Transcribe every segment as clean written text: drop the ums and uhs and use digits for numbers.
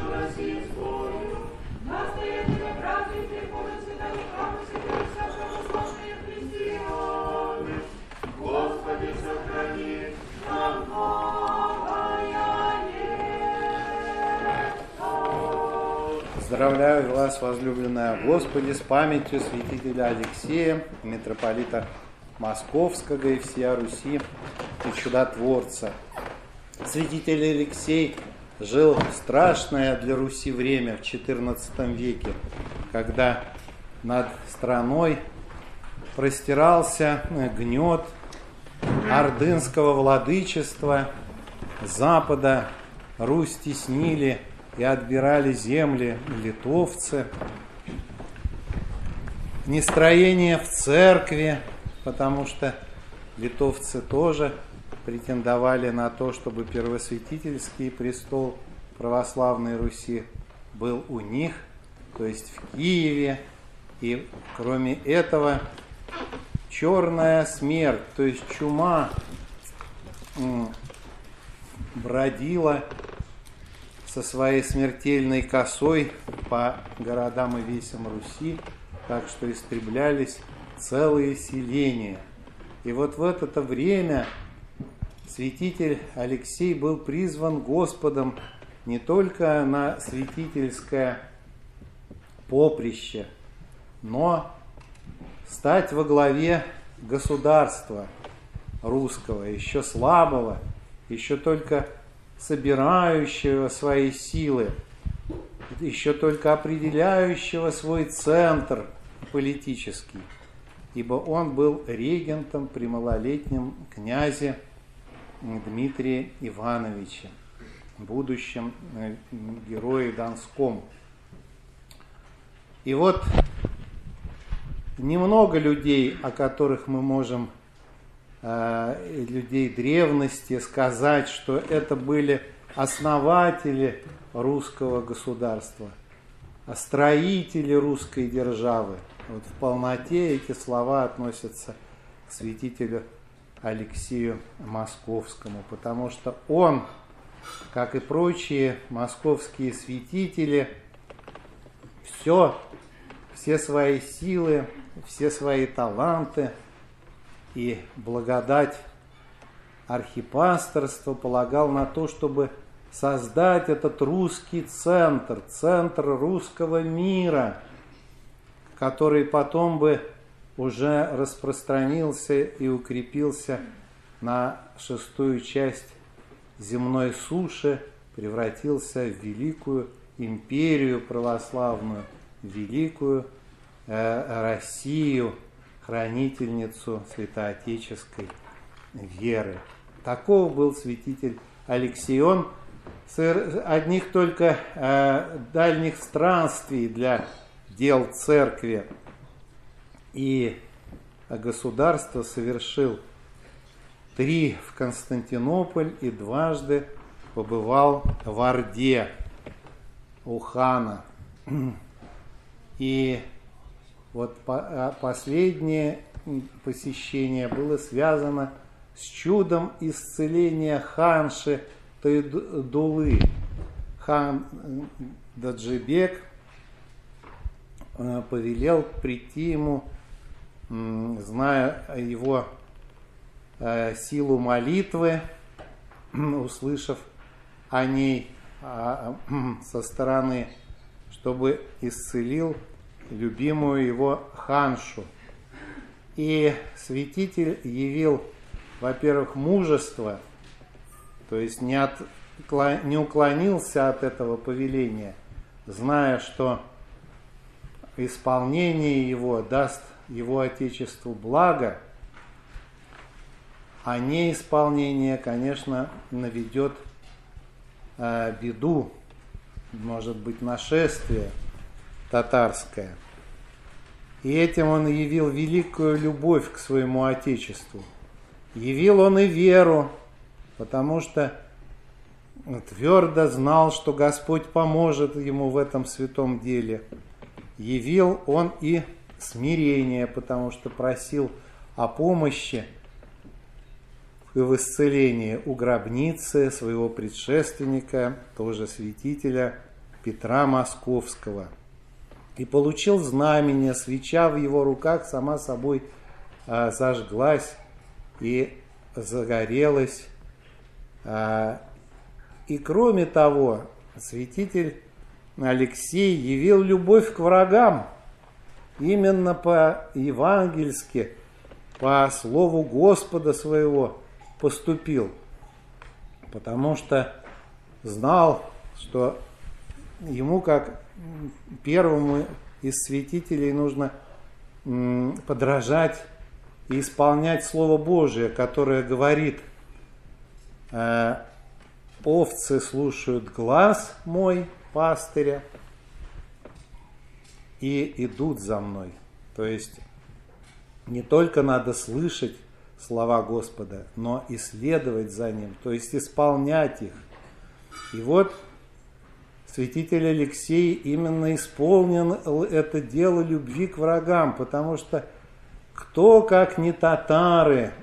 Поздравляю вас, возлюбленная Господи, с памятью святителя Алексея, митрополита Московского и всея Руси и чудотворца. Святитель Алексей жил в страшное для Руси время в XIV веке, когда над страной простирался гнет ордынского владычества, с запада Русь теснили и отбирали земли литовцы, нестроение в церкви, потому что литовцы тоже претендовали на то, чтобы первосвятительский престол православной Руси был у них, то есть в Киеве. И кроме этого, черная смерть, то есть чума, бродила со своей смертельной косой по городам и весям Руси, так что истреблялись целые селения. И вот в это время святитель Алексей был призван Господом не только на святительское поприще, но стать во главе государства русского, еще слабого, еще только собирающего свои силы, еще только определяющего свой центр политический, ибо он был регентом при малолетнем князе Дмитрия Ивановича, будущем герое Донском. И вот немного людей, о которых мы можем, людей древности, сказать, что это были основатели русского государства, строители русской державы. Вот в полноте эти слова относятся к святителю Алексею Московскому, потому что он, как и прочие московские святители, все свои силы, все свои таланты и благодать архипасторства полагал на то, чтобы создать этот русский центр русского мира, который потом бы уже распространился и укрепился на шестую часть земной суши, превратился в великую империю православную, великую Россию, хранительницу святоотеческой веры. Таков был святитель Алексей. Он с одних только дальних странствий для дел церкви и государства совершил 3 в Константинополь и дважды побывал в Орде у хана. И вот последнее посещение было связано с чудом исцеления ханши Тайдулы. Хан Даджибек повелел прийти ему, зная его силу молитвы, услышав о ней со стороны, чтобы исцелил любимую его ханшу. И святитель явил, во-первых, мужество, то есть не уклонился от этого повеления, зная, что исполнение его даст его отечеству благо, а неисполнение, конечно, наведет беду, может быть, нашествие татарское. И этим он явил великую любовь к своему отечеству. Явил он и веру, потому что твердо знал, что Господь поможет ему в этом святом деле. Явил он и смирение, потому что просил о помощи и в исцелении у гробницы своего предшественника, тоже святителя Петра Московского. И получил знамение, свеча в его руках сама собой зажглась и загорелась. И кроме того, святитель Алексей явил любовь к врагам. Именно по-евангельски, по слову Господа своего поступил. Потому что знал, что ему, как первому из святителей, нужно подражать и исполнять Слово Божие, которое говорит: овцы слушают глас мой, пастыря, и идут за мной. То есть не только надо слышать слова Господа, но и следовать за ним, то есть исполнять их. И вот святитель Алексей именно исполнил это дело любви к врагам, потому что кто, как не татары,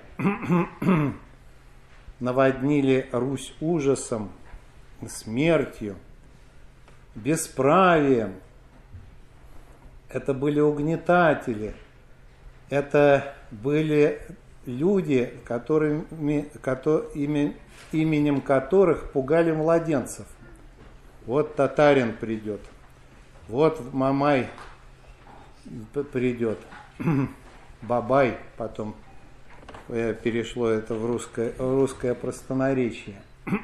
наводнили Русь ужасом, смертью, бесправием. Это были угнетатели, это были люди, именем которых пугали младенцев. Вот татарин придет, вот Мамай придет, Бабай, потом перешло это в русское простонаречие.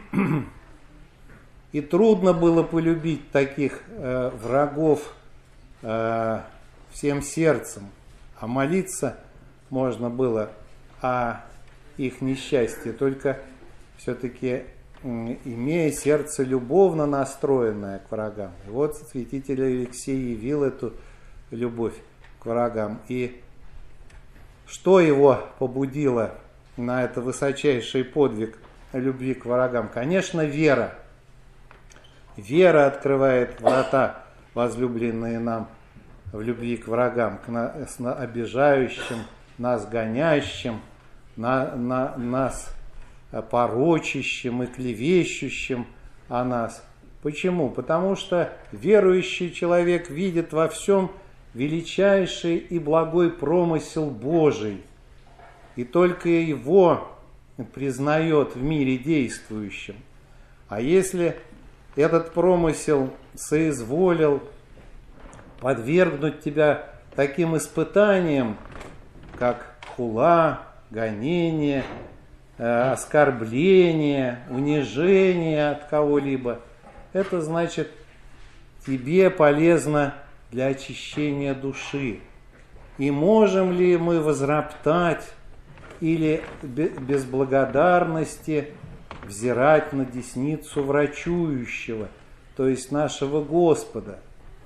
И трудно было полюбить таких врагов всем сердцем, а молиться можно было о их несчастье, только все-таки имея сердце любовно настроенное к врагам. И вот святитель Алексей явил эту любовь к врагам. И что его побудило на это высочайший подвиг любви к врагам? Конечно, вера. Вера открывает врата, возлюбленные нам, в любви к врагам, к обижающим, нас гонящим, нас порочащим и клевещущим о нас. Почему? Потому что верующий человек видит во всем величайший и благой промысел Божий, и только его признает в мире действующим. А если этот промысел соизволил подвергнуть тебя таким испытаниям, как хула, гонение, оскорбление, унижение от кого-либо, это значит, тебе полезно для очищения души. И можем ли мы возроптать или без благодарности взирать на десницу врачующего, то есть нашего Господа?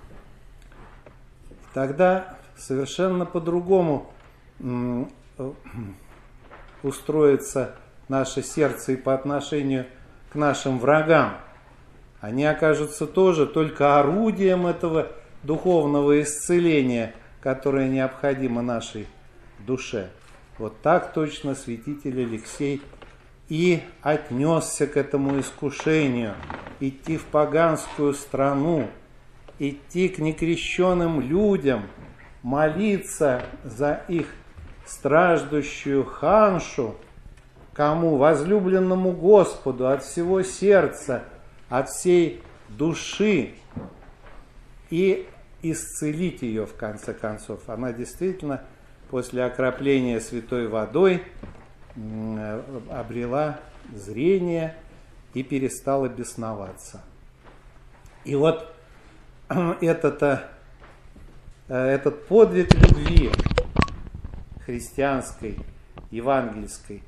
Тогда совершенно по-другому устроится наше сердце и по отношению к нашим врагам. Они окажутся тоже только орудием этого духовного исцеления, которое необходимо нашей душе. Вот так точно святитель Алексей и отнесся к этому искушению идти в поганскую страну, идти к некрещенным людям, молиться за их страждущую ханшу, кому? Возлюбленному Господу от всего сердца, от всей души, и исцелить ее в конце концов. Она действительно после окропления святой водой обрела зрение и перестала бесноваться. И вот этот подвиг любви христианской, евангельской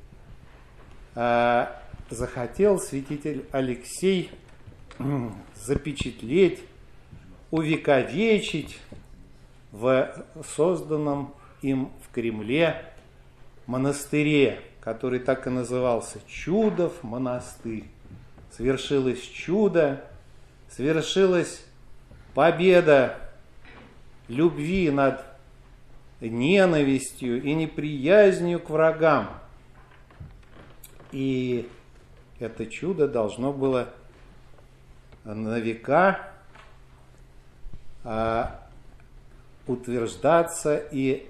захотел святитель Алексей запечатлеть, увековечить в созданном им в Кремле монастыре, который так и назывался Чудов монастырь. Свершилось чудо, свершилась победа любви над ненавистью и неприязнью к врагам. И это чудо должно было на века утверждаться и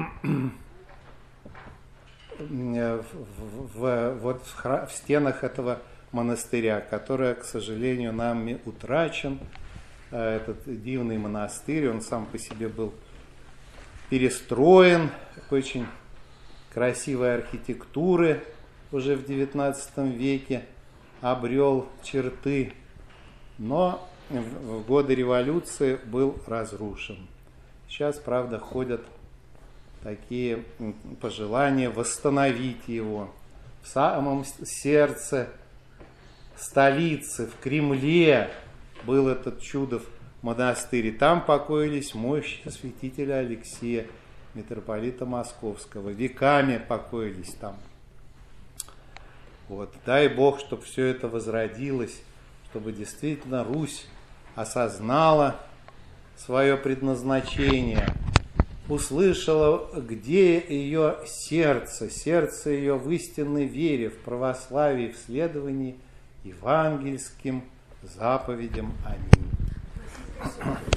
в стенах этого монастыря, который, к сожалению, нами утрачен. Этот дивный монастырь, он сам по себе был перестроен, очень красивой архитектуры уже в XIX веке, обрел черты, но в годы революции был разрушен. Сейчас, правда, ходят такие пожелания восстановить его. В самом сердце столицы, в Кремле, был этот чудов монастырь. И там покоились мощи святителя Алексея, митрополита Московского. Веками покоились там. Вот. Дай Бог, чтобы все это возродилось, чтобы действительно Русь осознала свое предназначение, услышала, где ее сердце ее в истинной вере, в православии, в следовании евангельским заповедям. Аминь.